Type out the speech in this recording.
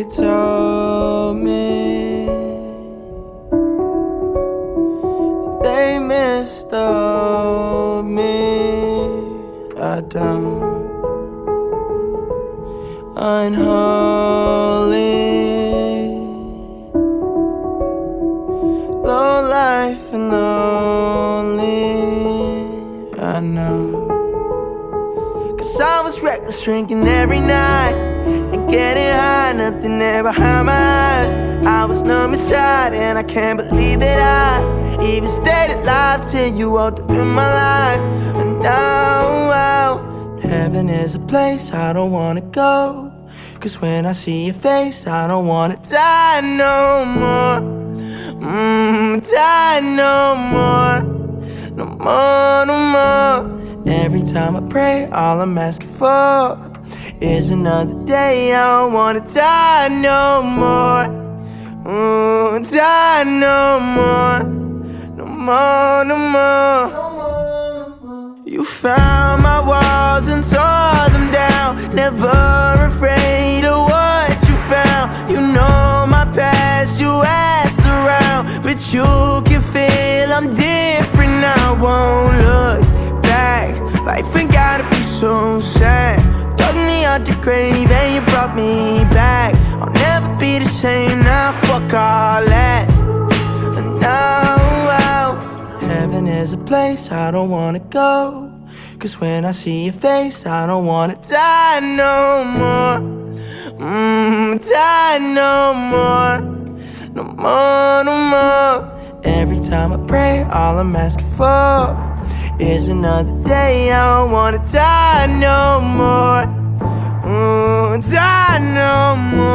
They told me that they mistold me. I don't. Unholy, low life and lonely. I know. 'Cause I was reckless, drinking every night and getting high, nothing there behind my eyes. I was numb inside and I can't believe that I even stayed alive till you walked up in my life. And now heaven is a place I don't wanna go, 'cause when I see your face I don't wanna die no more. Die no more. No more, no more. Every time I pray, all I'm asking for is another day. I don't wanna die no more. Die no more. No more, no more. You found my walls and tore them down, never afraid of what you found. You know my past, you asked around, but you can feel I'm different now. Won't look back, life ain't gotta be so sad. Dug me out the grave and you brought me back. I'll never be the same now, fuck all that. And now heaven is a place I don't wanna go, 'cause when I see your face I don't wanna die no more. Die no more. No more, no more. Every time I pray, all I'm asking for is another day. I don't wanna die no more. Die no more.